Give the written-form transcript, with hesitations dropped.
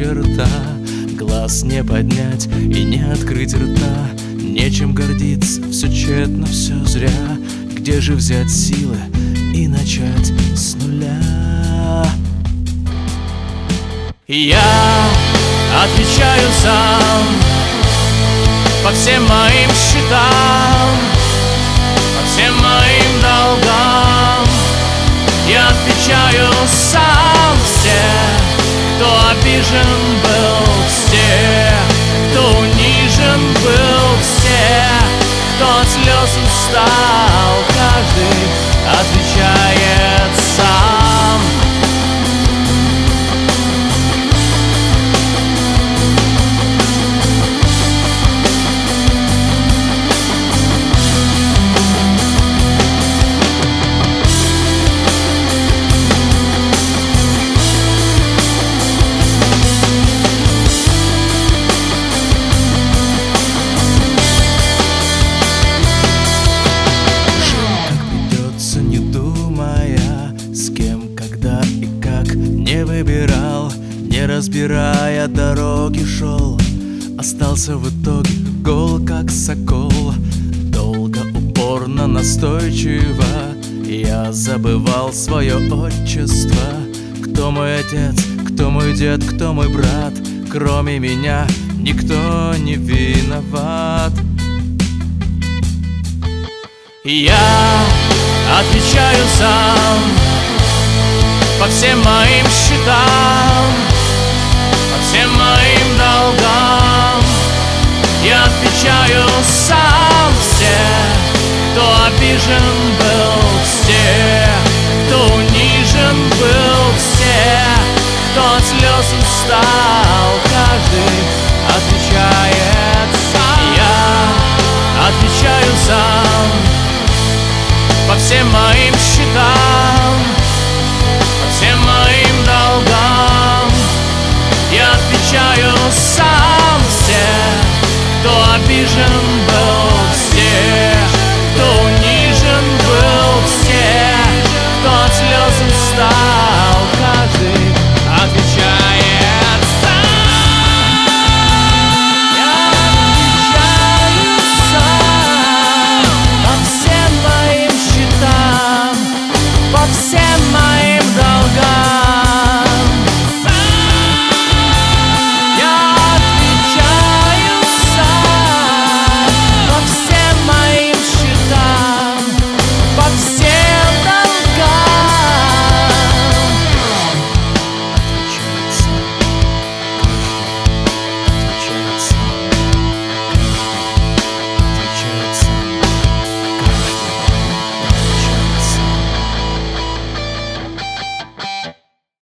черта. Глаз не поднять и не открыть рта, нечем гордиться, все тщетно, все зря. Где же взять силы и начать с нуля? Я отвечаю сам по всем моим счетам, по всем моим долгам. Я отвечаю сам. Все, кто обижен был, все, кто унижен был, все, кто от слез устал, каждый отвечает сам. Не выбирал, не разбирая дороги шел, остался в итоге гол, как сокол. Долго, упорно, настойчиво я забывал свое отчество. Кто мой отец, кто мой дед, кто мой брат? Кроме меня никто не виноват. Я отвечаю сам по всем моим счетам, по всем моим долгам. Я отвечаю сам. Все, кто обижен был, все, кто унижен был, все, кто от слез устал, каждый отвечает сам. Я отвечаю сам по всем моим счетам, всем моим долгам. Я отвечаю сам. Все, кто обижен